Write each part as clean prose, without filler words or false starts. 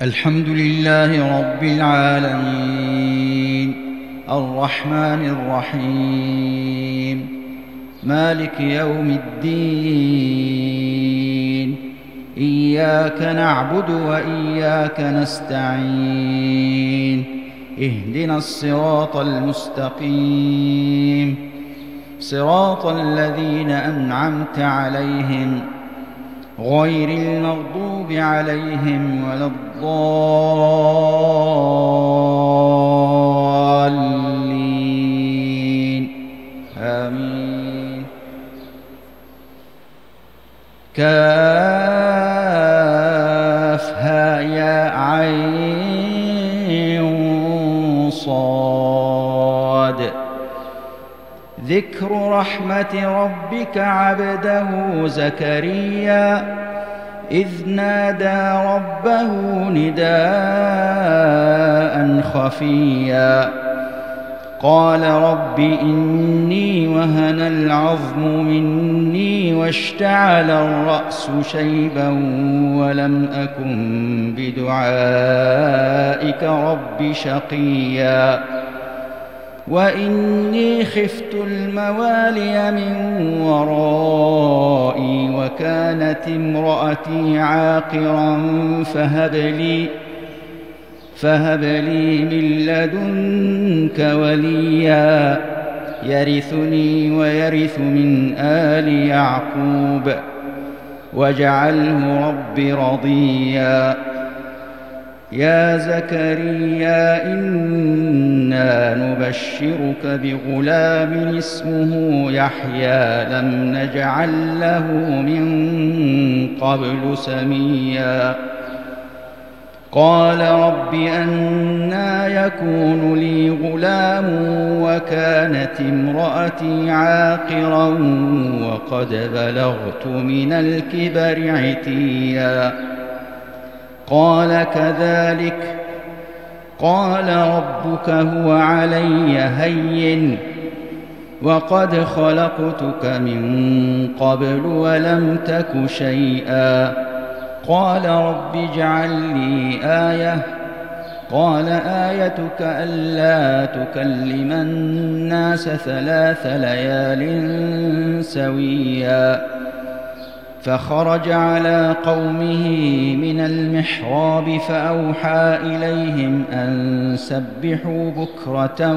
الحمد لله رب العالمين الرحمن الرحيم مالك يوم الدين إياك نعبد وإياك نستعين اهدنا الصراط المستقيم صراط الذين أنعمت عليهم غير المغضوب عليهم ولا الضالين آمين. كافها يا عين صاد ذكر رحمة ربك عبده زكريا إذ نادى ربه نداء خفيا قال رب إني وهن العظم مني واشتعل الرأس شيبا ولم أكن بدعائك رب شقيا وإني خفت الموالي من ورائي وكانت امرأتي عاقرا فهب لي من لدنك وليا يرثني ويرث من آل يعقوب واجعله رب رضيا. يا زكريا إنا نبشرك بغلام اسمه يحيى لم نجعل له من قبل سميا قال رب أنى يكون لي غلام وكانت امرأتي عاقرا وقد بلغت من الكبر عتيا قال كذلك قال ربك هو علي هين وقد خلقتك من قبل ولم تك شيئا قال رب اجعل لي آية قال آيتك ألا تكلم الناس 3 ليال سويا فخرج على قومه من المحراب فأوحى إليهم أن سبحوا بكرة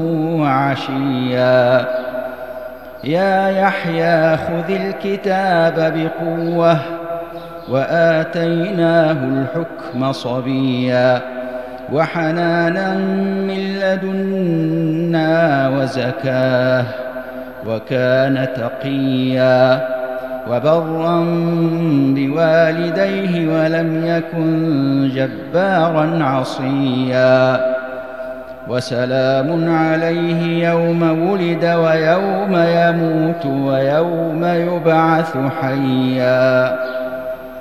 وعشيا يا يحيى خذ الكتاب بقوة وآتيناه الحكم صبيا وحنانا من لدنا وزكاة وكان تقيا وبرا بوالديه ولم يكن جبارا عصيا وسلام عليه يوم ولد ويوم يموت ويوم يبعث حيا.